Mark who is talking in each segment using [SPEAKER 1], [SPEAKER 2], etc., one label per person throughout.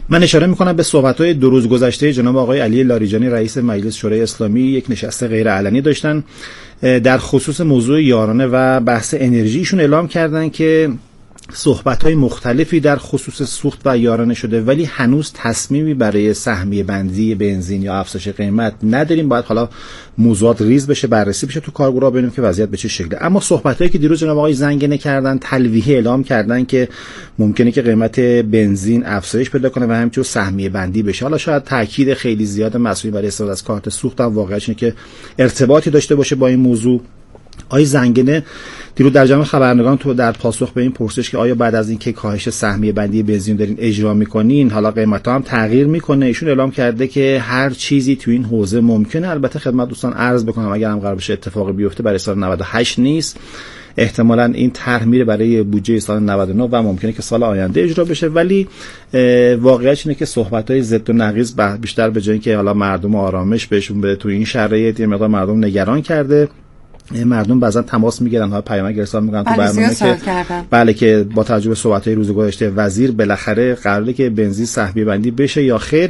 [SPEAKER 1] من اشاره میکنم به صحبت‌های 2 روز گذشته جناب آقای علی لاریجانی رئیس مجلس شورای اسلامی. یک نشست غیر علنی داشتن در خصوص موضوع یارانه و بحث انرژی. ایشون اعلام کردن که صحبت‌های مختلفی در خصوص سوخت و یارانه شده، ولی هنوز تصمیمی برای سهمیه بندی بنزین یا افزایش قیمت نداریم. باید حالا موضوعات ریز بشه، بررسی بشه تو کارگروها، ببینیم که وضعیت به چه شکله. اما صحبت‌هایی که دیروز جناب آقای زنگنه کردن، تلویحی اعلام کردن که ممکنه که قیمت بنزین افزایش پیدا کنه و همینطور سهمیه بندی بشه. حالا شاید تاکید خیلی زیاد مسئولین برای استفاده از کارت سوخت هم واقعاش اینه که ارتباطی داشته باشه با این موضوع. آقای زنگنه دیروز در جمع خبرنگاران تو در پاسخ به این پرسش که آیا بعد از اینکه کاهش سهمیه بندی بنزین دارین اجرا میکنین حالا قیمت‌ها هم تغییر میکنه، ایشون اعلام کرده که هر چیزی تو این حوزه ممکنه. البته خدمت دوستان عرض بکنم اگر هم قرار بشه اتفاقی بیفته برای سال 98 نیست، احتمالاً این طرح میره برای بودجه سال 99 و ممکنه که سال آینده اجرا بشه. ولی واقعیت اینه که صحبت‌های ضد و نقیض بیشتر به جای اینکه حالا مردم آرامش بهشون بده تو این شرایط یه مقدار مردم نگران کرده. مردم بعضا تماس میگیرن، ها پیامک ارسال میکنن تو برنامه که بله که با توجه به صحبت‌های روز گذشته وزیر بالاخره قراره که بنزین سهمیه بندی بشه یا خیر.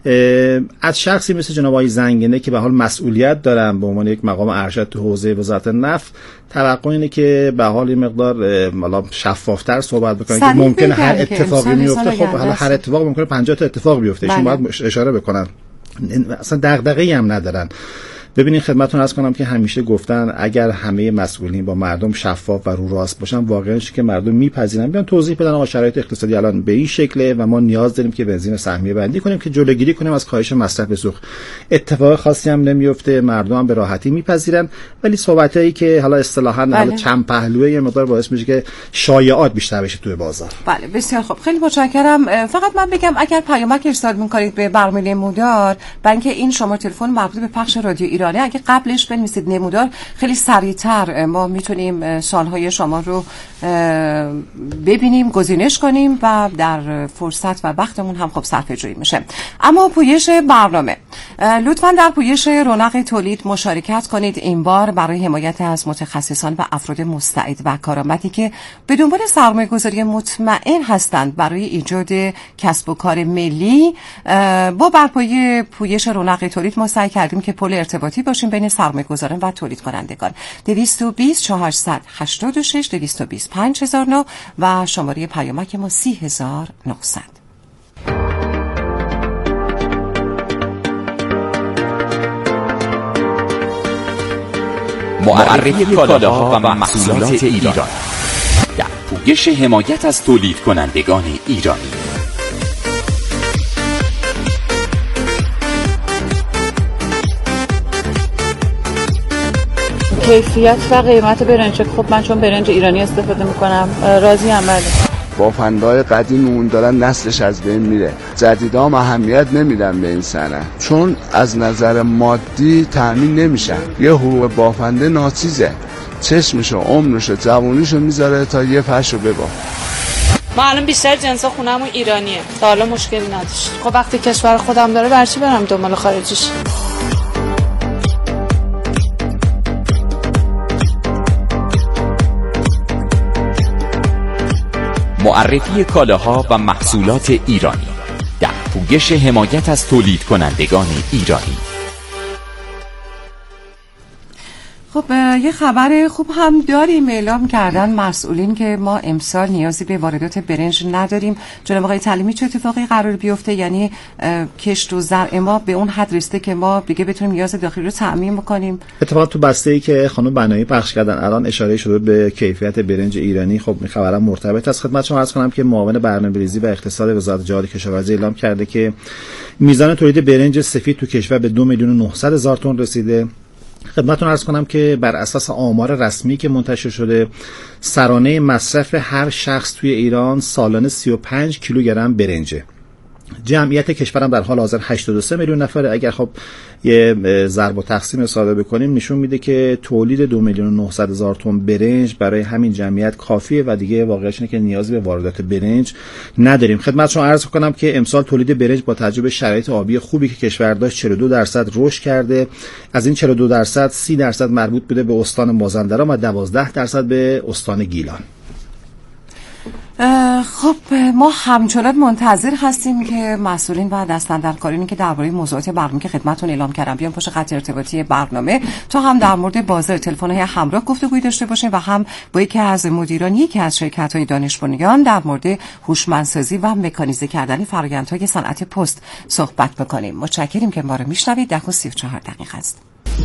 [SPEAKER 1] از شخصی مثل جناب آقای زنگنه که به حال مسئولیت دارن به عنوان یک مقام ارشد تو حوزه وزارت نفت، توقع اینه که به حال این مقدار حالا شفافتر صحبت بکنن که ممکنه هر اتفاقی میفته. خب حالا هر اتفاق ممکنه 50 تا اتفاق بیفته، ایشون باید اشاره بکنن، اصلا دغدغه‌ای هم ندارن. ببینید خدمتتون عرض کنم که همیشه گفتن اگر همه مسئولین با مردم شفاف و رو راست باشن واقعا که مردم میپذیرن، بیان توضیح بدن آقا شرایط اقتصادی الان به این شکله و ما نیاز داریم که بنزین سهمیه بندی کنیم که جلوگیری کنیم از کاهش مصرف سوخت. اتفاق خاصی هم نمیفته، مردم هم به راحتی میپذیرن. ولی صحبتایی که حالا اصطلاحاً حالا چند پهلوئه یه مقدار باعث میشه که شایعات بیشتر بشه توی بازار.
[SPEAKER 2] بله بسیار خوب، خیلی متشکرم. فقط من بگم اگر پیامک ارسال می‌کنید به برنامه نمودار، بلکه این شماره تلفن مربوط به پخش رادیو ایرانی، اگه قبلش بنویسید نمودار خیلی سریعتر ما میتونیم سوالهای شما رو ببینیم، گزینش کنیم و در فرصت و وقتمون هم خب صرفه‌جویی میشه. اما پویش برنامه، لطفاً در پویش رونق تولید مشارکت کنید این بار برای حمایت از متخصصان و افراد مستعد و کارآمدی که به دنبال سرمایه‌گذاری مطمئن هستند برای ایجاد کسب و کار ملی. با برپایی پویش رونق تولید ما سعی کردیم که پل ارتباطی باشیم بین سرمایه‌گذاران و تولید کنندگان. 220 486 220 5009 و شماره پیامک ما 30900.
[SPEAKER 3] معرفی کالاها و محصولات ایران در پویش حمایت از تولید کنندگان ایرانی.
[SPEAKER 4] کیفیت و قیمت برنج، خب من چون برنج ایرانی استفاده میکنم راضی ام. بله
[SPEAKER 5] بافندهای قدیممون دارن نسلش از بین میره، جدیدا هم اهمیت نمیدن به این صنعت چون از نظر مادی تامین نمیشن. یه حقوق بافنده ناچیزه، چشمشو عمرشو جوونیشو میذاره تا یه فرشو ببا.
[SPEAKER 6] ما الان بیشتر جنسا خونمون ایرانیه، تا حالا مشکلی نداشت. خب وقتی کشور خودم داره برچی برم دنبال خارجیش.
[SPEAKER 3] معرفی کالاها و محصولات ایرانی در پویش حمایت از تولید کنندگان ایرانی.
[SPEAKER 2] خب یه خبر خوب هم داریم. اعلام کردن مسئولین که ما امسال نیازی به واردات برنج نداریم. جناب آقای تعلیمی چه اتفاقی قرار بیفته؟ یعنی کشت و زرع ما به اون حد رسیده که ما دیگه بتونیم نیاز داخلی رو تامین بکنیم؟
[SPEAKER 1] اتفاقا تو بسته‌ای که خانم بنایی پخش کردن الان اشاره شده به کیفیت برنج ایرانی. خب این خبرم مرتبط است. خدمت شما عرض کنم که معاون برنامه‌ریزی و اقتصاد وزارت جهاد کشاورزی اعلام کرده که میزان تولید برنج سفید تو کشور به 2,900,000 تن رسیده. خدمتتون عرض کنم که بر اساس آمار رسمی که منتشر شده سرانه مصرف هر شخص توی ایران سالانه 35 کیلوگرم برنجه. جمعیت کشورم در حال حاضر 83 میلیون نفره. اگر خب یه ضرب و تقسیم ساده بکنیم نشون میده که تولید 2,900,000 تن برنج برای همین جمعیت کافیه و دیگه واقعیت اینه که نیازی به واردات برنج نداریم. خدمتتون عرض کنم که امسال تولید برنج با توجه به شرایط آبی خوبی که کشور داشت 42% رشد کرده. از این 42% 30% مربوط بوده به استان مازندران و 12% به استان گیلان.
[SPEAKER 2] خب ما همچنان منتظر هستیم که مسئولین و دستاندرکارانی که درباره موضوعات برنامه که خدمتتون اعلام کردم بیان پشت خط ارتباطی برنامه تا هم در مورد بازار تلفن‌های همراه گفتگویی داشته باشیم و هم با یکی از مدیران یکی از شرکت‌های دانش بنیان در مورد هوشمندسازی و مکانیزه کردن فرآیندهای صنعت پست صحبت بکنیم. متشکریم که ما رو میشنوید. 10:34 است.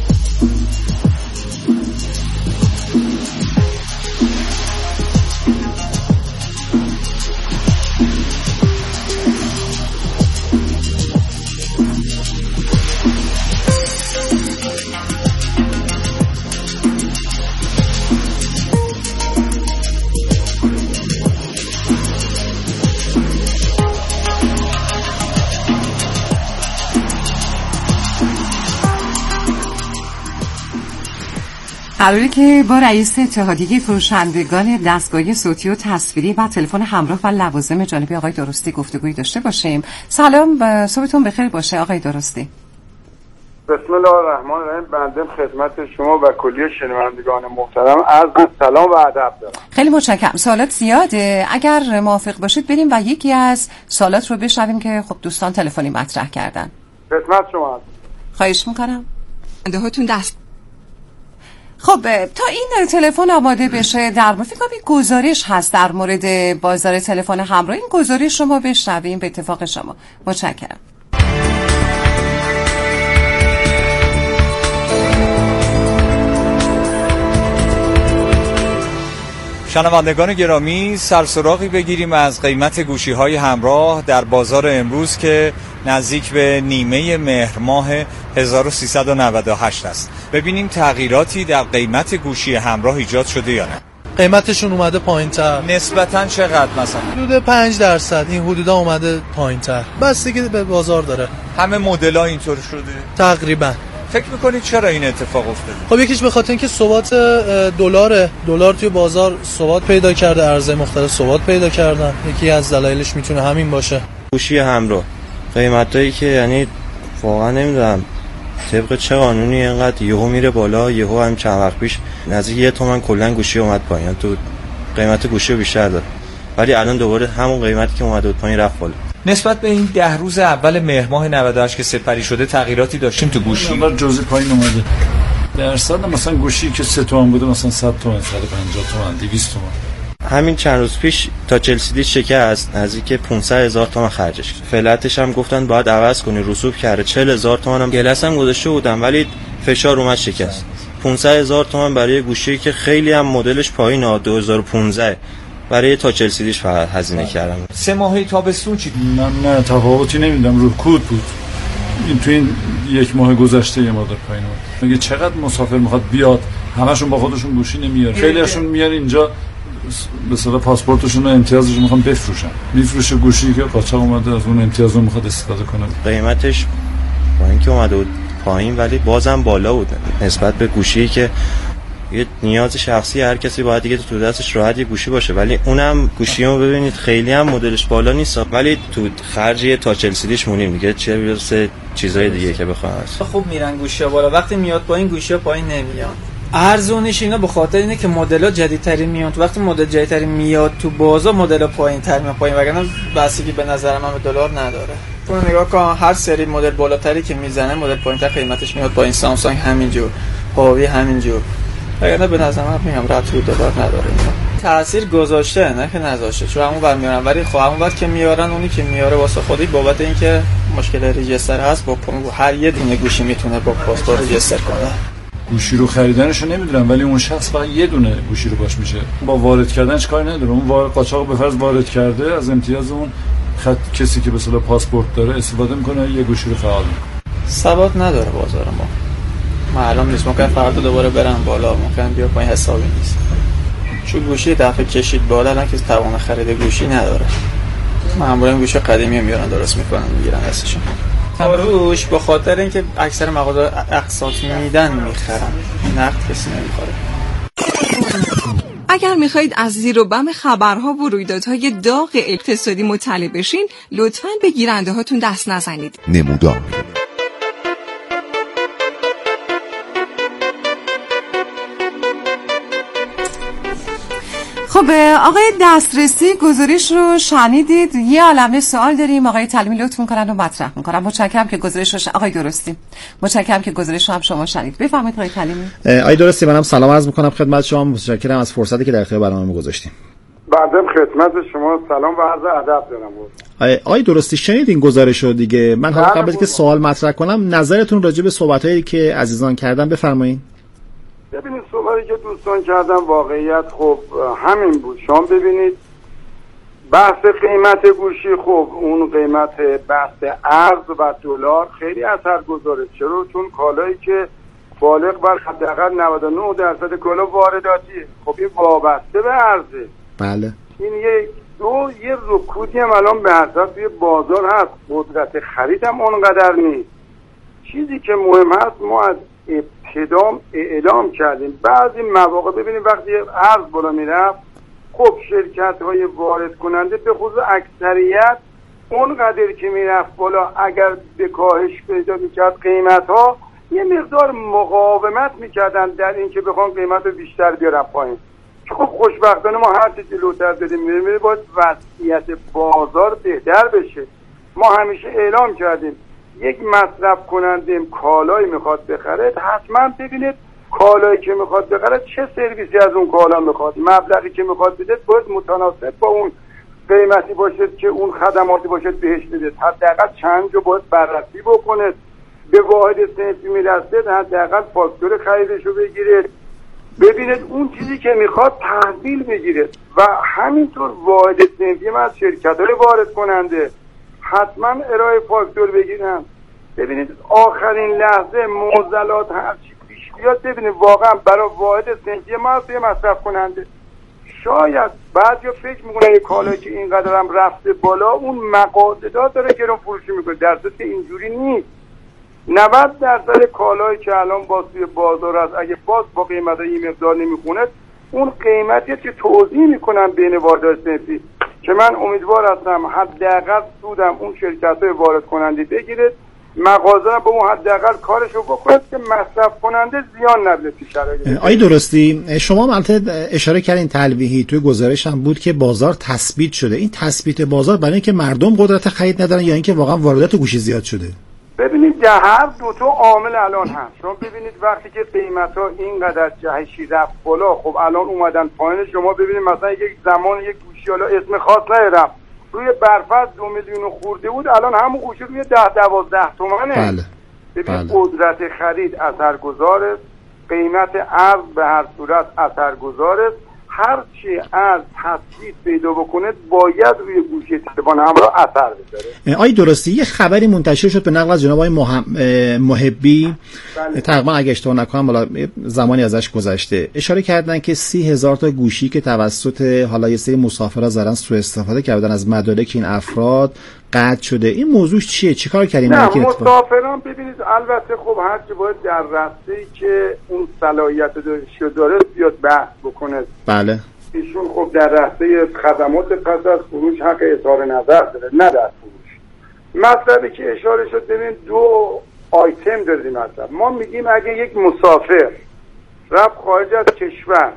[SPEAKER 2] قراره که با رئیس اتحادیه فروشندگان دستگاه صوتی و تصویری و تلفن همراه و لوازم جانبی آقای درستی گفتگویی داشته باشیم. سلام، صبحتون بخیر باشه آقای درستی.
[SPEAKER 7] بسم الله الرحمن الرحیم. بنده خدمت شما و کلیه شنوندگان محترم عرض سلام و ادب دارم.
[SPEAKER 2] خیلی متشکرم. سوالات زیاده، اگر موافق باشید بریم و یکی از سوالات رو بشنویم که خب دوستان تلفنی مطرح کردن.
[SPEAKER 7] خدمت شما هستم.
[SPEAKER 2] خواهش میکنم. دهاتون دست. خب تا این تلفن آماده بشه در مورد فکر کنم گزارش هست در مورد بازار تلفن همراه، این گزارش شما بشنویم به اتفاق شما. متشکرم.
[SPEAKER 8] شنوندگان گرامی، سرسراغی بگیریم از قیمت گوشی‌های همراه در بازار امروز که نزدیک به نیمه مهر ماه 1398 است. ببینیم تغییراتی در قیمت گوشی همراه ایجاد شده یا نه.
[SPEAKER 9] قیمتشون اومده پایین‌تر.
[SPEAKER 8] نسبتاً چقدر مثلا؟
[SPEAKER 9] حدود 5% این حدودا اومده پایین‌تر. بستگی به بازار داره.
[SPEAKER 8] همه مدل‌ها اینطور شده؟
[SPEAKER 9] تقریباً.
[SPEAKER 8] فکر میکنید چرا این اتفاق افتاده؟
[SPEAKER 9] خب یکیش به خاطر اینکه ثبات دلار توی بازار ثبات پیدا کرده، ارزهای مختلف ثبات پیدا کردن. یکی از دلایلش میتونه همین باشه.
[SPEAKER 10] گوشی همراه قیمتایی که یعنی واقعا نمیدونم طبق چه قانونی اینقدر یهو میره بالا، یهو هم چند وقت پیش نزدیک 1 تومن کلا گوشی اومد پایین، تو قیمت گوشی بیشتر داد، ولی الان دوباره همون قیمتی که اومده بود پایین رفت بالا.
[SPEAKER 8] نسبت به این 10 روز اول مهر ماه 98 که سپری شده تغییراتی داشتیم تو گوشی؟
[SPEAKER 11] نمبر جزئی پایین اومده. درصد مثلا گوشی که 3 تومن بوده مثلا 100 تومن، 150 تومن، 200 تومن.
[SPEAKER 10] همین چند روز پیش تا LCD شکست نزدیک 500,000 تومان خرجش کرد. فلتش هم گفتن باید عوض کنی، رسوب کرده. 40,000 تومان هم گلس هم گذاشته بودم ولی فشار اومد شکست. 500,000 تومان برای گوشی که خیلی هم مدلش پایینه، 2015 برای تا LCDش فقط هزینه کردم.
[SPEAKER 8] 3 ماهه تابستون چی؟
[SPEAKER 11] نه تفاوتی نمیدم، رو کود بود. این تو این 1 ماه گذشته یه مقدار پایین بود. میگه چقدر مسافر میخواد بیاد، همشون با خودشون گوشی نمیاره. خیلیاشون میان اینجا به اصطلاح پاسپورتشون و امتیازشون میخوان بفروشن. میفروشه گوشی که قاچاق اومده از اون امتیاز رو میخواد استفاده کنه.
[SPEAKER 10] قیمتش با اینکه اومده بود پایین ولی بازم بالا بود نسبت به گوشی که یه نیاز شخصی هر کسی باید دیگه تو دستش راحت یه گوشی باشه، ولی اونم گوشیمو ببینید خیلی هم مدلش بالا نیست ولی تو خرج یه تاچ LCDش مونیم دیگه، چه برسه چیزای دیگه که بخوام.
[SPEAKER 12] خوب میرن گوشی‌ها بالا، وقتی میاد پایین گوشی‌ها پایین نمیاد. ارزونش اینا به خاطر اینه که مدل‌ها جدیدترین میاد. وقتی مدل جدیدترین میاد تو بازار مدل پایین‌تر میاد پایین، وگرنه بستگی به نظر من به دلار نداره. تو نگاه کن هر سری مدل بالاتری که میزنه مدل پایین‌تر قیمتش میاد پایین. سامسونگ همینجور، هواوی همینجور. وگرنه به نظر من میگم ربطی به دلار نداره. تاثیر گذاشته نه که نذاشته، چون همون ور میارن، ولی خب همون ور که میارن اونی که میاره واسه خودی بابت اینکه مشکل رجیستر هست با هر یه دونه گوشی میتونه با پاسپورت رجیستر کنه.
[SPEAKER 11] گوشی رو خریدنشو نمیدونم ولی اون شخص فقط یه دونه گوشی رو باش میشه، با وارد کردنش کاری نداره. اون قاچاق به فرض وارد کرده، از امتیاز اون کسی که به اصطلاح پاسپورت داره استفاده میکنه، یه گوشی رو فعال میکنه.
[SPEAKER 12] ثبات نداره بازار ما. معلوم نیست، ممکن فردا دوباره برن بالا، ممکن بیا پایین، حسابی نیست. چون گوشی دفعه کشید بالا الان که توان خرید گوشی نداره. معمولا گوشی قدیمی میارن درست میکنن میگیرن دستشون. فروش به خاطر اینکه اکثر مغازه اقساط میدن میخرن، نقد کسی نمیخوره.
[SPEAKER 2] اگر میخواهید از زیر و بم خبرها و رویدادهای داغ اقتصادی مطلع بشین، لطفاً به گیرنده هاتون دست نزنید.
[SPEAKER 13] نمودار
[SPEAKER 2] خب خب آقای دسترسی گزارش رو شنیدید. یه عالمه سوال داریم، آقای تعلیمی لطف میکنن و مطرح میکنن. متشکرم که گزارش رو آقای درستی، متشکرم که گزارش رو هم شما شنید. بفرمایید آقای تعلیمی.
[SPEAKER 1] آقای درستی، منم سلام عرض میکنم خدمت شما. متشکرم از فرصتی که در اختیار برنامه گذاشتیم.
[SPEAKER 7] بعدم خدمت شما سلام و عرض ادب دارم.
[SPEAKER 1] آقای درستی، شنید این گزارش رو دیگه؟ من حالا قبل از که سوال مطرح کنم نظرتون راجع به صحبتایی که عزیزان کردن بفرمایید.
[SPEAKER 7] ببینید صحبتی که دوستان کردن واقعیت خب همین بود. شما ببینید بحث قیمت گوشی، خب اون قیمت بحث ارز و دلار خیلی اثرگذاره. چرا؟ چون کالایی که بالغ بر حداقل 99% کالا وارداتیه. خب این وابسته به ارزه.
[SPEAKER 1] بله.
[SPEAKER 7] این یه رکودی هم الان به حساب توی بازار هست. قدرت خرید هم اونقدر نیست. چیزی که مهم هست ما از ابتدام اعلام کردیم بعضی مواقع ببینید وقتی ارز بالا میرفت خب شرکت های وارد کننده به خصوص اکثریت اونقدر که میرفت بالا اگر به کاهش پیدا میکرد قیمت ها یه مقدار مقاومت میکردن در این که بخوان قیمت رو بیشتر بیارن پایین. خب خوشبختانه ما هر چی جلوتر داریم میریم باید وضعیت بازار بهتر بشه. ما همیشه اعلام کردیم یک مصرف کننده کالایی میخواد بخره حتما ببینید کالایی که میخواد بخره چه سرویسی از اون کالا میخواد، مبلغی که میخواد بده باید متناسب با اون قیمتی باشد که اون خدماتی باشد بهش بده. حداقل چند جو باید بررسی بکنه، به واحد صنفی میرسید حداقل فاکتور خریدش رو بگیرید، ببینید اون چیزی که میخواد تحویل بگیرید و همینطور واحد صنفی هم از شرکت‌های وارد کننده حتما ارائه فاکتور بگیرن. ببینید آخرین لحظه معضلات هرچی پیش بیاد ببینید واقعا برای واحد صنفی ما توی مصرف کننده شاید بعضیا فکر میکنن یه کالایی که اینقدر هم رفته بالا اون مقاصدات داره گرون فروشی میکنه، در صورتی که اینجوری نیست. 90% کالایی که الان باز توی بازار هست اگه باز با قیمت این مقدار نمیخونه اون قیمتی که توزیع میکنن بین واردات صنفی که من امیدوار هستم حداقل سودم اون شرکت‌های وارد کننده بگیره، مغازه به اون حداقل کارشو بکنه که مصرف کننده زیان نبینه تو شرایط.
[SPEAKER 1] آقای درستی، شما البته اشاره کردین تلویحی توی گزارش هم بود که بازار تثبیت شده. این تثبیت بازار برای اینکه مردم قدرت خرید ندارن یا اینکه واقعا واردات گوشی زیاد شده؟
[SPEAKER 7] ببینید در هر دو تا عامل الان هست. شما ببینید وقتی که قیمت‌ها اینقدر جهشی رفت بالا خب الان اومدن پایین. شما ببینید مثلا یک زمان یک گوشی حالا اسم خاص ندارم روی برفت 2 میلیون خورده بود الان همون گوشی روی 10-12 تومنه.
[SPEAKER 1] بله.
[SPEAKER 7] ببینید قدرت خرید اثرگذاره، قیمت ارز به هر صورت اثرگذاره. هر چی از تثبیت پیدا بکنه باید روی گوشی تلفن همراه اثر بذاره.
[SPEAKER 1] آقای درستی، یه خبری منتشر شد به نقل از جناب آقای محبی، تقریبا اگه اشتباه نکنم حالا زمانی ازش گذشته، اشاره کردن که 30,000 تا گوشی که توسط حالا یه سری مسافرها زدن سوء استفاده کردن از مدارک این افراد قطع شده. این موضوع چیه؟ چیکار کردیم؟
[SPEAKER 7] نه مسافران ببینید البته خب هرچی باید در رسته‌ای که اون صلاحیت داره بیاد بحث بکنه.
[SPEAKER 1] بله.
[SPEAKER 7] ایشون خب در رسته خدمات پس از فروش حق اظهار نظر داره نه در فروش. مطلبی که اشاره شد ببین دو آیتم داریم مطلب. ما میگیم اگه یک مسافر رفت خارج از کشور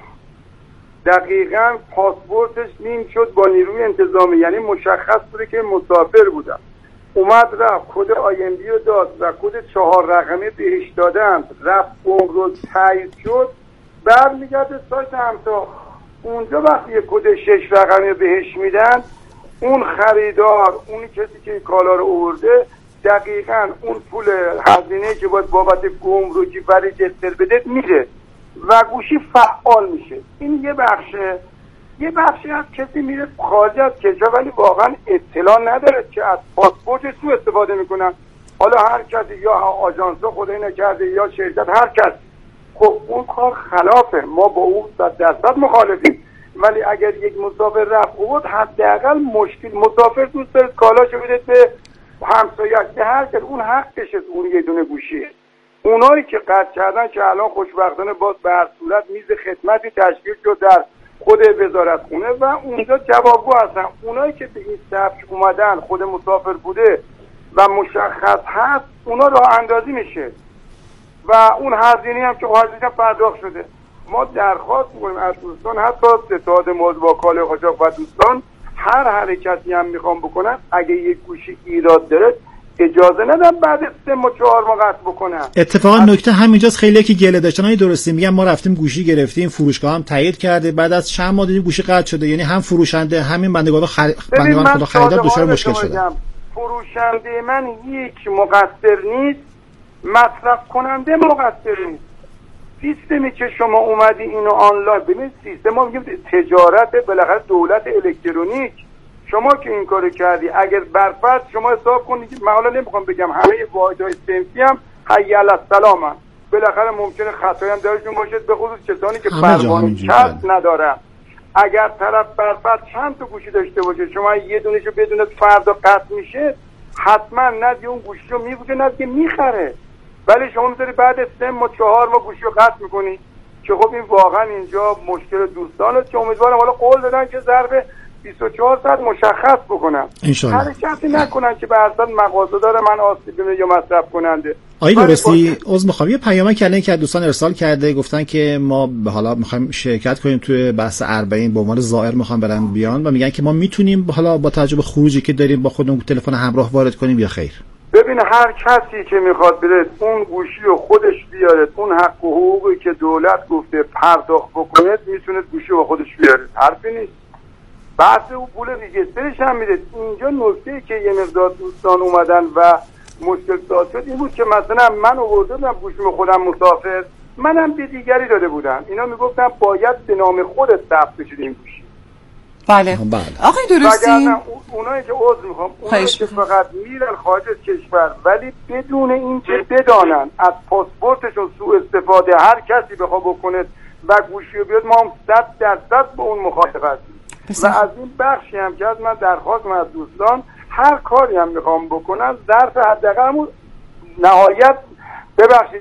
[SPEAKER 7] دقیقاً پاسپورتش نیم شد با نیروی انتظامی، یعنی مشخص بوده که مسافر بودن، اومد رفت کد IMD رو داد و کد 4 رقمی بهش دادن، رفت گمرک تایید شد، برمیگرده سایت همتا. اونجا وقتی یه کد 6 رقمی بهش میدن اون خریدار اونی کسی که کالا رو آورده دقیقاً اون پول هزینه که باید بابت گمرکی برای جستر بده میره و گوشی فعال میشه. این یه بخشه. یه بخشی از کسی میره خارج از کشور ولی واقعا اطلاع نداره که از پاسپورت سوء استفاده میکنن. حالا هر کسی یا آژانس خدای نکرده یا شرکت هر کس، خب اون کار خلافه، ما با اون 100% مخالفیم. ولی اگر یک مسافر رفت بود حداقل مشکل مسافر دوست داره کالاشو بده به همسایه‌اش که هر کس اون حقشه اون یه دونه گوشیه. اونایی که قطع کردن که الان خوشبختانه باز به هر صورت میز خدمتی تشکیل شد در خود وزارتخونه و اونجا جوابگو هستن. اونایی که به این سبک اومدن خود مسافر بوده و مشخص هست اونا راه اندازی میشه و اون هزینه هم که هزینه پرداخت شده. ما درخواست می‌کنیم از دوستان، حتی ستاد موضوع با کالا قاچاق و دوستان، هر حرکتی هم میخوام بکنن اگه یک گوشی ایراد داره اجازه ندن بعد 3 ماه 4 ماه قطع بکنن.
[SPEAKER 1] اتفاقا نکته همینجاست، خیلی که گله داشتن های درستی میگن ما رفتیم گوشی گرفتیم، فروشگاه هم تایید کرده، بعد از چند ماه دیدیم گوشی قطع شده. یعنی هم فروشنده همین بندگان خریدار دچار مشکل شده.
[SPEAKER 7] فروشنده من یک مقصر نیست، مصرف کننده مقصر نیست. سیستمی که شما اومدی اینو آنلاین ببینید، سیستم ما میگیم تجارت، بالاخره دولت الکترونیک. شما که این کارو کردی اگر برفرض شما حساب کنید، من حالا نمیخوام بگم همه واحدهای صنفی هم حی علی السلام هم، بالاخره ممکنه خطایی هم درشون باشه، به خصوص کسانی که پروانه کسب ندارن. اگر طرف برفرض چند تا گوشی داشته باشه، شما یه دونهشو بدون فردا قطع میشه، حتما ندی اون گوشی رو میفروشه ندی میخره. ولی شما میذاری بعد 3 ماه 4 ماه گوشی رو قطع میکنی که خب این واقعا اینجا مشکل دوستانه که امیدوارم حالا قول دادن که ضرب 24 ساعت مشخص بکنن، حرکتی نکنن که به اصلا مغازه داره من آسیب ببینه یا مصرف کننده.
[SPEAKER 1] آقای درستی عذر میخوام، یه پیامک کردن که دوستان ارسال کرده، گفتن که ما حالا میخوایم شرکت کنیم توی بحث 40 به عنوان زائر میخوام برن بیان و میگن که ما میتونیم حالا با توجه به خروجی که داریم با خودمون تلفن همراه وارد کنیم یا خیر؟
[SPEAKER 7] ببین هر کسی که میخواد بره اون گوشی رو خودش بیاره، اون حق و حقوقی که دولت گفته پرداخت بکنه میتونه گوشی رو خودش بیاره، حرفی نیست. بحث او پول ریجسترش هم میده. اینجا نکته که یه مقدار دوستان اومدن و مشکل ساز شد این بود که مثلا من آورده بودم گوشیم خودم مسافر، منم به دیگری داده بودم، اینا میگفتن باید به نام خودت ثبت بشه این گوشی.
[SPEAKER 2] بله. آقای درستی
[SPEAKER 7] اونایی که عذر میخوام، اونایی که فقط میرن خارج از کشور ولی بدون اینکه بدانن از پاسپورتشون سوء استفاده هر کسی بخواد بکنه و گوشی رو بیاد، ما هم 100% با اون مخالف هستیم. و از این بخشی هم که از من درخواست از دوستان هر کاری هم میخوام بکنن ظرف حداقل نهایت ببخشید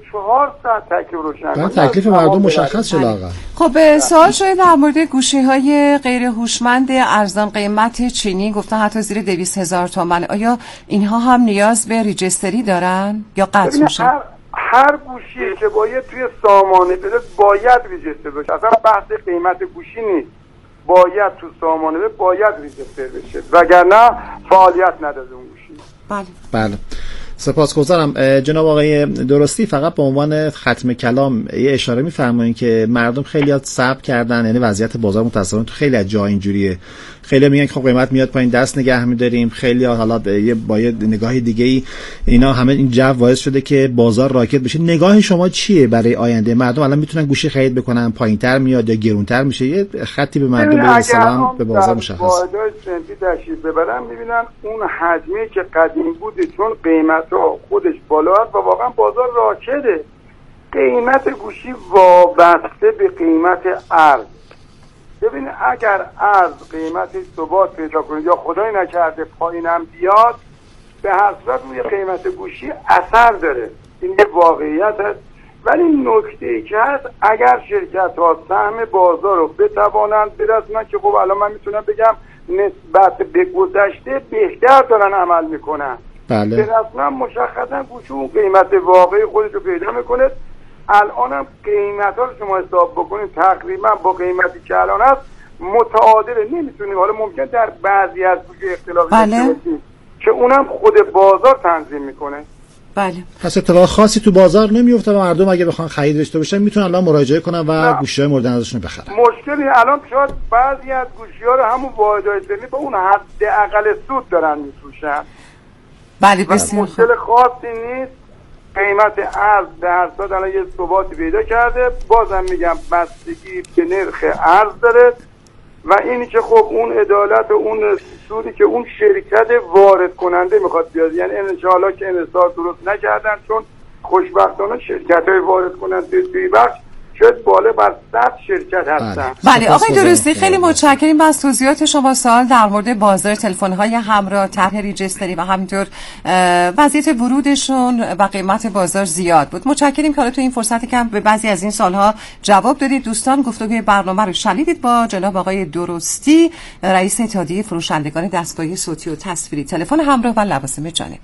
[SPEAKER 7] 24 ساعت تکلیف روشن کنن.
[SPEAKER 1] تکلیف مردم مشخص شد آقا.
[SPEAKER 2] خب سوال شده در مورد گوشی‌های غیر هوشمند ارزان قیمت چینی، گفتن حتی زیر 200,000 تومان، آیا اینها هم نیاز به ریجستری دارن یا قطع میشن؟
[SPEAKER 7] هر گوشی که باید توی سامانه بده باید ریجستر بشه، اصلا بحث قیمت گوشی نیست، باید تو سامانه باید ریجستر بشه وگرنه فعالیت نداره اون گوشی.
[SPEAKER 1] بله سپاسگزارم. جناب آقای درستی، فقط به عنوان ختم کلام یه اشاره می‌فرمایید که مردم خیلی صبر کردن، یعنی وضعیت بازار متأسفانه تو خیلی از جا اینجوریه، خیلی میگن خب قیمت میاد پایین دست نگه می‌داریم، خیلی حالا با یه نگاه دیگه‌ای اینا همه این جو باعث شده که بازار راکت بشه. نگاه شما چیه برای آینده؟ مردم الان میتونن گوشی خرید بکنن، پایین‌تر میاد یا گرون‌تر میشه؟ یه خطی به مردم به سلام به بازار مشخص.
[SPEAKER 7] واحدهای صنفی تشریف ببرن می‌بینن اون حجمی که قدیم بوده چون قیمت‌ها خودش بالا است و واقعا بازار راکده. قیمت گوشی وابسته به قیمت ارز. ببین اگر ارز قیمتش ثبات پیدا کنه یا خدای نکرده پایینم بیاد، به هر صورت روی قیمت گوشی اثر داره، این یه واقعیت هست. ولی نکته‌ای که هست اگر شرکت‌ها سهم بازار رو بتوانند برسونن که خب الان من میتونم بگم نسبت به گذشته بهتر دارن عمل میکنن،
[SPEAKER 1] بله.
[SPEAKER 7] برسونن مشخصا گوشی اون قیمت واقعی خودش رو پیدا میکنه. الان هم قیمت ها رو شما حساب بکنید تقریبا با قیمتی که الان هست متعادله، نمیتونیم حالا ممکن در بعضی از گوشی اختلافی داشته باشیم که اونم خود بازار تنظیم میکنه.
[SPEAKER 2] بله.
[SPEAKER 1] پس اتفاق خاصی تو بازار نمیفته و مردم اگه بخوان خرید داشته باشن میتونن الان مراجعه کنن و گوشی‌های مورد نظرشون بخرن.
[SPEAKER 7] مشکلی الان شاید بعضی از گوشی‌ها رو همون واحدهای صنفی با اون حداقل سود دارن میفروشن.
[SPEAKER 2] بله بسیار خوب.
[SPEAKER 7] مشکل خاصی نیست. قیمت ارز به هر صورت الان یه ثباتی پیدا کرده، بازم میگم بستگی به نرخ ارز داره و اینی که خب اون عدالت و اون سودی که اون شرکت وارد کننده میخواد بیاد، یعنی انشاءالله که انحصار درست نکردن، چون خوشبختانه شرکت‌های وارد کننده توی بخش شاید بالا بر 100 شرکت هستن.
[SPEAKER 2] بله آقای درستی خیلی متشکریم از توضیحات شما. سوال در مورد بازار تلفن‌های همراه، طرح ریجستری و همینطور وضعیت ورودشون و قیمت بازار زیاد بود. متشکریم که حالا تو این فرصتی که به بعضی از این سالها جواب دادید. دوستان گفتگوی برنامه رو شنیدید با جناب آقای درستی، رئیس اتحادیه فروشندگان دستگاه صوتی و تصویری، تلفن همراه و لوازم جانبی.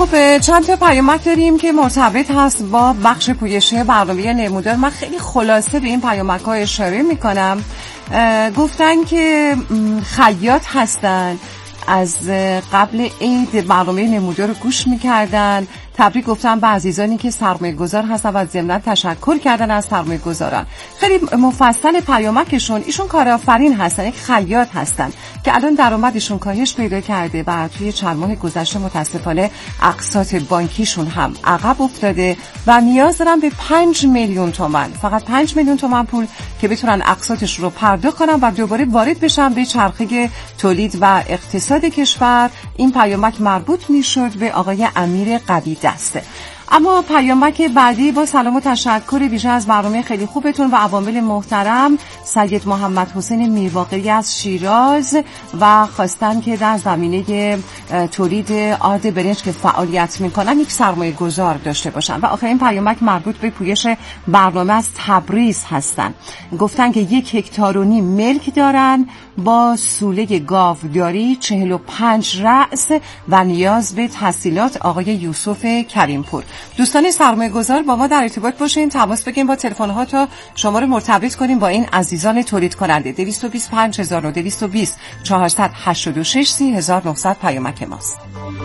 [SPEAKER 2] خب چند تا پیامک داریم که مرتبط هست با بخش پویشی برنامه نمودار. من خیلی خلاصه به این پیامک‌ها اشاره میکنم. گفتن که خیاط هستن، از قبل عید برنامه نمودار رو گوش میکردن، تبریک گفتن به عزیزانی که سرمایه گذار هستن و ضمناً تشکر کردن از سرمایه گذاران. خیلی مفصل پیامکشون، ایشون کارآفرین هستن، یک خیاط هستن که الان درآمدشون کاهش پیدا کرده و توی چند ماه گذشته متاسفانه اقساط بانکیشون هم عقب افتاده و نیاز دارن به 5 میلیون تومان، فقط 5 میلیون تومان پول که بتونن اقساطش رو پرداخت کنن و دوباره وارد بشن به چرخه تولید و اقتصاد کشور. این پیامک مربوط میشد به آقای امیر قوی دسته. اما پیامک بعدی با سلام و تشکر ویژه از برنامه خیلی خوبتون و عوامل محترم، سید محمد حسین میرواقعی از شیراز و خواستن که در زمینه تولید آرد برنج که فعالیت میکنن یک سرمایه گذار داشته باشن. و آخرین پیامک مربوط به پویش برنامه از تبریز هستن. گفتن که 1.5 هکتار ملک دارن با سوله گاوداری 45 رأس و نیاز به تحصیلات. آقای یوسف کریمپور. دوستان سرمایه گذار با ما در ارتباط باشین، تماس بگیرین با تلفن ها تا شما رو مرتبط کنیم با این عزیزان تولید کننده. 225220 486 3900 پیامک ماست.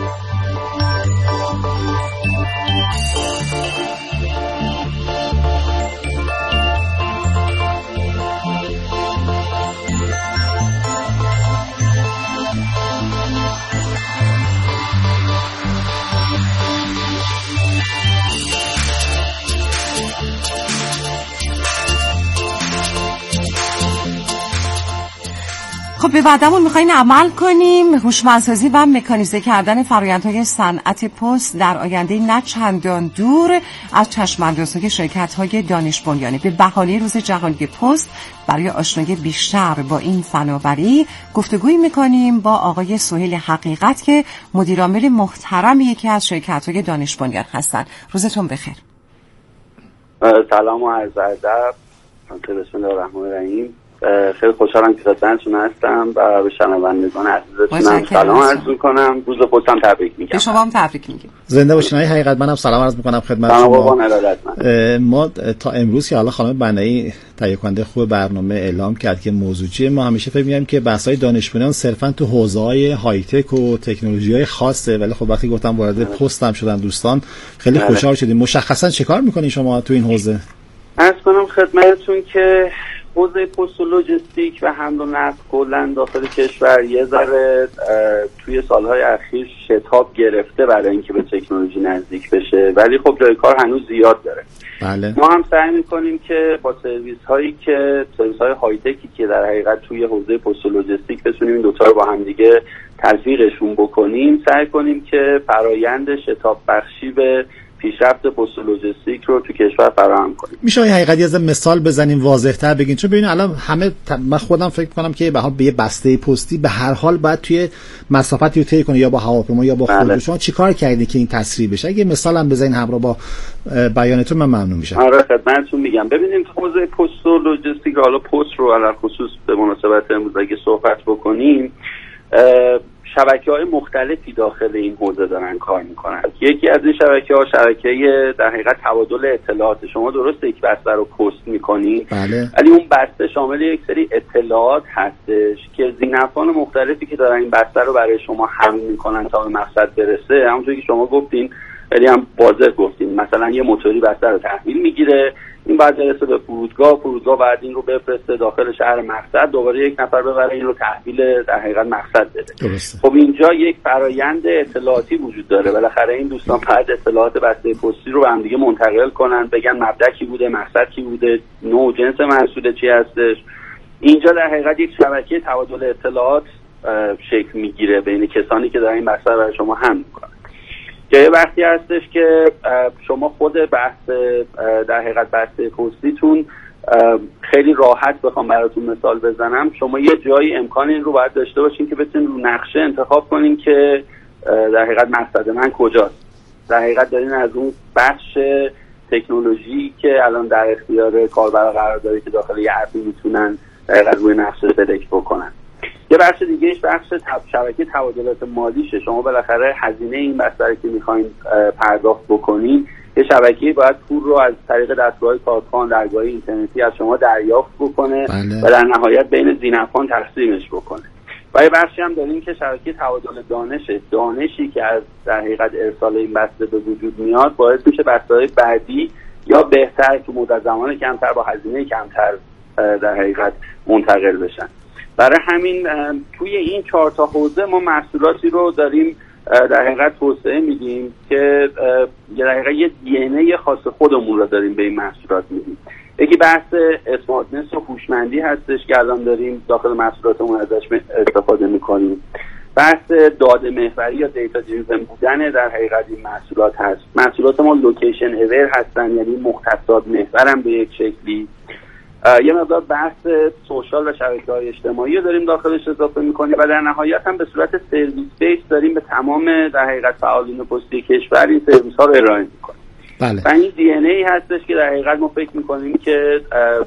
[SPEAKER 2] خب به وعدمون میخواین عمل کنیم. هوشمندسازی و مکانیزه کردن فرآیندهای صنعت پست در آینده نه چندان دور از چشم‌اندازهای شرکت‌های دانش بنیانی. به بهانه روز جهانی پست برای آشنایی بیشتر با این فناوری گفتگویی میکنیم با آقای سهیل حقیقت که مدیرعامل محترم یکی از شرکت‌های دانش بنیان هستند. روزتون بخیر.
[SPEAKER 13] سلام و عرض ادب. بسم الله الرحمن الرحیم. خیلی خوشحالم که خدمتتون هستم و به شنوندگان عزیزتونم سلام عرض می‌کنم. روز خودتون تبریک میگم.
[SPEAKER 2] به شما هم تبریک میگیم.
[SPEAKER 1] زنده باشین. آقای حقیقت منم سلام عرض می‌کنم خدمت شما. ما تا امروز که حالا خانم بنایی تهیه کننده خوب برنامه اعلام کرد که موضوع چیه، ما همیشه فکر می‌کنیم که بحث‌های دانش بنیان صرفاً تو حوزه‌های های تک و تکنولوژی‌های خاصه، ولی خب وقتی گفتم وارد پست هم شدن دوستان خیلی خوشحال شدیم. مشخصاً چه کار می‌کنین شما تو این حوزه؟
[SPEAKER 13] عرض کنم خدمتتون که حوزه پست و لوجستیک و حمل و نقل کلا داخل کشور یه ذره توی سالهای اخیر شتاب گرفته برای اینکه به تکنولوژی نزدیک بشه، ولی خب جای کار هنوز زیاد داره.
[SPEAKER 1] بله.
[SPEAKER 13] ما هم سعی میکنیم که با سرویس های های تکی که در حقیقت توی حوزه پست و لوجستیک بتونیم این دوتا رو با هم دیگه تلفیقشون بکنیم، سعی کنیم که فرایند شتاب بخشی به پیشرفت پست و لوجستیک رو تو کشور فراهم کنیم.
[SPEAKER 1] میشه حقیقتی از مثال بزنیم واضح‌تر بگین؟ چون ببینید الان همه من خودم فکر کنم که به یه بسته پستی به هر حال باید توی مسافتی رو طی کنه، یا با هواپیما یا با خودرو. شما چیکار کردید که این تسریع بشه؟ اگه مثال هم بزنین همراه با بیانتون من ممنون میشم.
[SPEAKER 13] آره خدمتتون میگم. ببینیم حوزه پست و لوجستیک، حالا پست رو علاوه خصوص به مناسبت امروز اگه صحبت بکنیم، شبکه‌های مختلفی داخل این حوزه دارن کار میکنن. یکی از این شبکه‌ها شبکه در حقیقت تبادل اطلاعات. شما درسته یک بسته رو پست میکنید،
[SPEAKER 1] بله.
[SPEAKER 13] ولی اون بسته شامل یک سری اطلاعات هستش که ذینفعان مختلفی که دارن این بسته رو برای شما حمل میکنن تا به مقصد برسه. همونطور که شما گفتین، خیلی هم واضح گفتین، مثلا یه موتوری بسته رو تحویل میگیره، این بعد برسه به فرودگاه بعد این رو بفرسته داخل شهر مقصد، دوباره یک نفر ببره این رو تحویل در حقیقت مقصد بده.
[SPEAKER 1] درسته.
[SPEAKER 13] خب اینجا یک فرایند اطلاعاتی وجود داره. بالاخره این دوستان بعد اطلاعات بسته پستی رو به هم دیگه منتقل کنن، بگن مبدا کی بوده، مقصد کی بوده، نوع جنس محصول چی هستش. اینجا در حقیقت یک شبکه تبادل اطلاعات شکل میگیره بین کسانی که دارن این بسته رو برای شما حمل میکنن. یه وقتی هستش که شما خود بحث در حقیقت بسته پستیتون خیلی راحت بخوام براتون مثال بزنم، شما یه جایی امکان این رو باید داشته باشین که بتونین رو نقشه انتخاب کنین که در حقیقت مقصد من کجاست. در حقیقت دارین از اون بخش تکنولوژی که الان در اختیار کاربرا قرار داره که داخل یه اپی میتونن در حقیقت روی نقشه سلکت بکنن. یه بخش دیگهش بخش شبکه تبادلات مالیشه. شما بالاخره هزینه این بستر که میخواین پرداخت بکنین، یه شبکه‌ای باید پول رو از طریق دستگاه کارتخوان، درگاه اینترنتی از شما دریافت بکنه و در نهایت بین ذینفعان تقسیمش بکنه. و یه بخشی هم داریم که شبکه تبادل دانشی که از در حقیقت ارسال این بسته به وجود میاد باعث میشه بسته‌های بعدی یا بهتر تو مدت زمان کمتر با هزینه کمتر در حقیقت منتقل بشن. برای همین توی این 4 تا حوزه ما محصولاتی رو داریم در حقیقت توسعه میدیم که در حقیقت یه دی ان ای خاص خودمون رو داریم به این محصولات میدیم. یکی بحث اسمارتنس و هوشمندی هستش که الان داریم داخل محصولاتمون ازش استفاده میکنیم. بحث داده محوری یا دیتا دریون بودن در حقیقت این محصولات هست. محصولات ما لوکیشن اویر هستن، یعنی مختصات محورن به یک شکلی. یه مقدار بحث سوشال و شبکه‌های اجتماعی رو داریم داخلش اضافه می‌کنیم و در نهایت هم به صورت سرویس بیس داریم به تمام در حقیقت فعالین پستی کشور این سرویس‌ها رو ارائه می‌کنیم.
[SPEAKER 1] بله.
[SPEAKER 13] و این دی ان ای هستش که در حقیقت ما فکر می‌کنیم که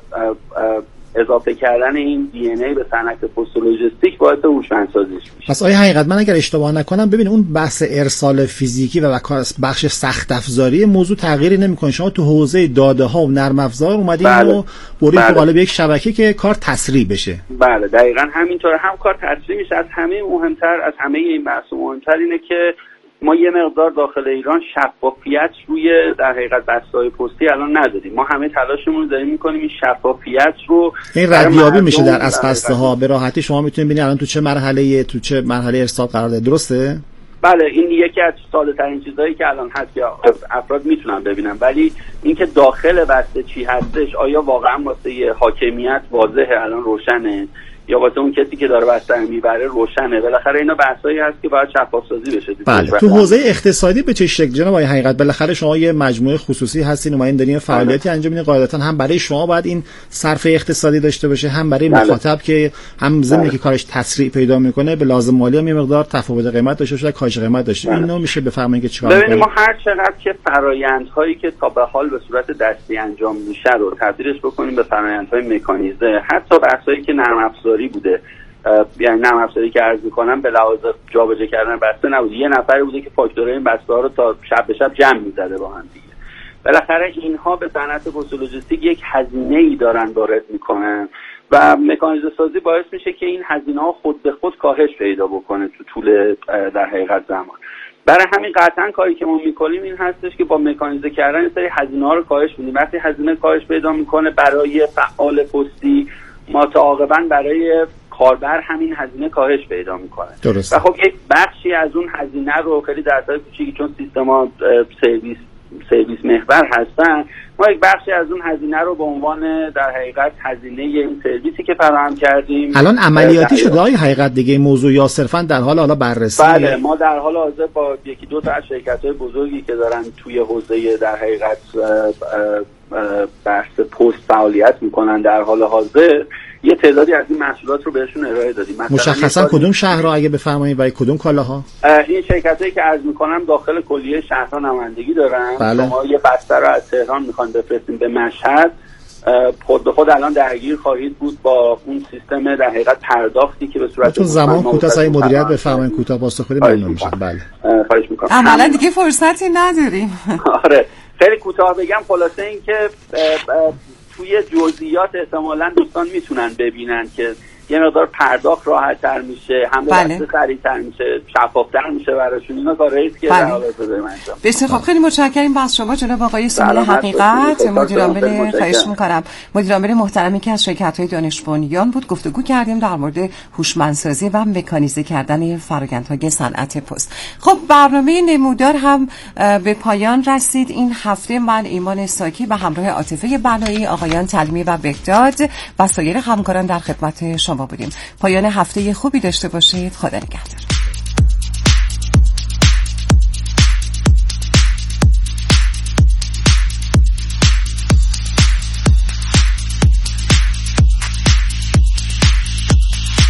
[SPEAKER 13] اضافه کردن این دی ان ای به صنعت پست و لوجستیک باعث هوشمندسازیش میشه.
[SPEAKER 1] پس آیا حقیقت من اگر اشتباه نکنم ببین اون بحث ارسال فیزیکی و بخش سخت افزاری موضوع تغییری نمیکنه. شما تو حوزه داده ها و نرم افزار اومدین و برید تو قالب یک شبکه که کار تسریع بشه.
[SPEAKER 13] بله دقیقاً همینطوره. هم کار تسریع میشه. از همه مهمتر از همه این بحث مهمتر اینه که ما یه مقدار داخل ایران شفافیت روی در حقیقت بسته‌های پستی الان نداریم. ما همه تلاشمون رو داریم می‌کنیم این شفافیت رو
[SPEAKER 1] این ردیابی میشه در از بسته‌ها. به راحتی شما میتونید ببینید الان تو چه مرحله ارسال قرار داره. درسته؟
[SPEAKER 13] بله این یکی از ساده‌ترین چیزایی که الان هست که افراد میتونن ببینن، ولی اینکه داخل بسته چی هستش، آیا واقعا واسه حاکمیت واضحه الان روشنه یا واسه اون کسی که داره بستر میبره روشنه؟ بالاخره اینا بحثایی هست که باید شفاف سازی بشه.
[SPEAKER 1] بله. تو حوزه اقتصادی به چه شکل جناب آقای حقیقت؟ بالاخره شما یه مجموعه خصوصی هستین، اومدین دارین فعالیتی انجام میدین، قاعدتا هم برای شما باید این صرف اقتصادی داشته باشه، هم برای مخاطب که هم زمینی که کارش تسریع پیدا میکنه به لازم مالی هم یه مقدار تفاوت قیمت داشته باشه، کاهش قیمت داشته. اینو میشه بفهمین که چیکار
[SPEAKER 13] ببینید ما هر چقدر که فرآیندهایی که تا به حال به صورت دستی انجام میشه رو تبدیلش بکنیم به فرآیندهای مکانیزه، حتی بحثایی که نرم افزاری بوده، یعنی نرم افزاری که عرض می‌کنم به لحاظ جابجا کردن بسته نبود، یه نفری بوده که فاکتورهای این بسته‌ها رو تا شب به شب جمع می‌زده با هم دیگه. بالاخره اینها به صنعت پست و لوجستیک یک هزینه‌ای دارن وارد می‌کنن و مکانیزه سازی باعث میشه که این هزینه‌ها خود به خود کاهش پیدا بکنه تو طول در حقیقت زمان. برای همین قطعا کاری که ما می‌کنیم این هستش که با مکانیزه کردن این سری هزینه‌ها رو کاهش میدیم. وقتی هزینه کاهش پیدا می‌کنه برای فعال پستی، متعاقباً برای کاربر همین هزینه کاهش پیدا میکنه.
[SPEAKER 1] درست.
[SPEAKER 13] و خب یک بخشی از اون هزینه رو خیلی درصد کوچیکی چون سیستما سرویس محور هستن، ما یک بخشی از اون هزینه رو به عنوان در حقیقت هزینه این سرویسی که فراهم کردیم
[SPEAKER 1] الان عملیاتی شده های حقیقت دیگه موضوع یا صرفاً در حال حالا بررسی؟
[SPEAKER 13] بله ما در حال حاضر با یکی دو تا از شرکت‌های بزرگی که دارن توی حوزه در حقیقت بحث پست فعالیت میکنن در حال حاضر یه تعدادی از این محصولات رو بهشون ارائه دادیم.
[SPEAKER 1] مشخصا کدوم شهرها اگه بفرمایید و کدوم کالاها؟
[SPEAKER 13] این شرکتایی که عرض میکنم داخل کلیه شهرها نمایندگی دارن.
[SPEAKER 1] بله.
[SPEAKER 13] شما یه بسته رو از تهران میخوان بفرستیم به مشهد، خود به خود الان درگیر خواهید بود با اون سیستم در حقیقت پرداختی که به صورت
[SPEAKER 1] چون زمان کوتاه سای مدیریت بفرمایید کوتاه پاسخ بدید ممنون میشم. بله
[SPEAKER 13] خواهش میکنم.
[SPEAKER 2] عملا دیگه فرصتی نداریم.
[SPEAKER 13] آره خیلی کوتاه بگم، خلاصه این که توی جزئیات احتمالاً دوستان میتونن ببینن که یه مقدار پرداخت راحت‌تر میشه، هم بسته سریع‌تر میشه، شفاف‌تر میشه براشون. اینا کارهایی که در حال حاضر داریم انجام.
[SPEAKER 2] بسیار خب خیلی متشکرم از شما جناب آقای سامان حقیقت، مدیر عامل خواهش می‌کنم مدیر عامل محترمی که از شرکت‌های دانش بنیان بود. گفتگو کردیم در مورد هوشمندسازی و مکانیزه کردن فرآیندهای صنعت پست. خب برنامه نمودار هم به پایان رسید این هفته. من ایمان ساکی به همراه عاطفه بنایی، آقایان تلیمی و بهداد و سایر همکاران در خدمت شما بودیم. پایان هفته خوبی داشته باشید. خدا نگهدار.